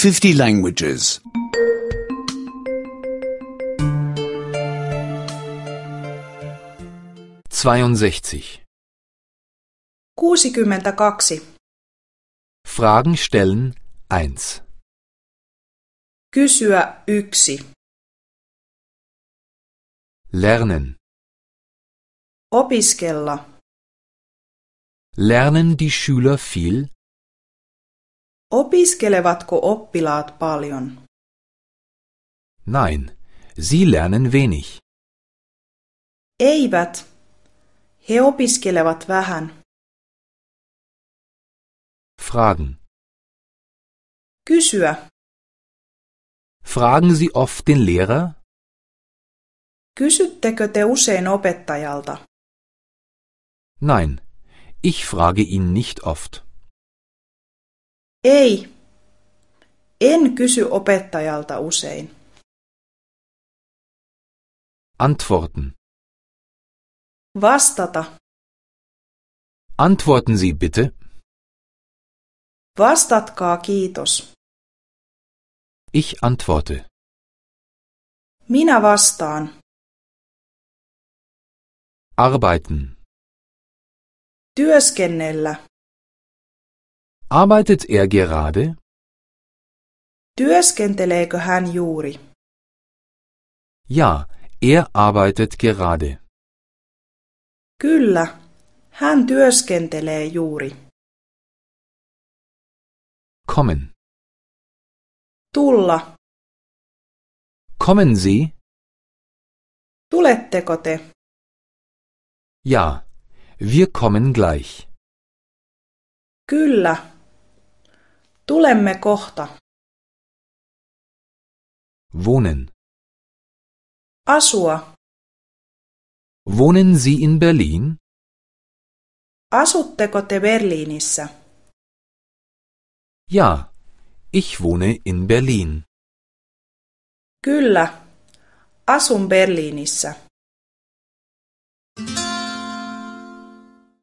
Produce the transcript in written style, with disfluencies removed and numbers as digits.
50 languages. 62. 62. Fragen stellen 1. Kysyä 1. Lernen. Opiskella. Lernen die Schüler viel? Opiskelevatko oppilaat paljon? Nein, sie lernen wenig. Eivät. He opiskelevat vähän. Fragen. Kysyä. Fragen Sie oft den Lehrer? Kysyttekö te usein opettajalta? Nein, ich frage ihn nicht oft. Ei. En kysy opettajalta usein. Antworten. Vastata. Antworten Sie bitte. Vastatkaa kiitos. Ich antworte. Minä vastaan. Arbeiten. Työskennellä. Arbeitet er gerade? Työskenteleekö hän juuri? Ja, er arbeitet gerade. Kyllä, hän työskentelee juuri. Kommen. Tulla. Kommen Sie? Tuletteko te? Ja, wir kommen gleich. Kyllä. Tulemme kohta. Wohnen. Asua. Wohnen Sie in Berlin? Asutteko te Berliinissä? Ja, ich wohne in Berlin. Kyllä. Asun Berliinissä.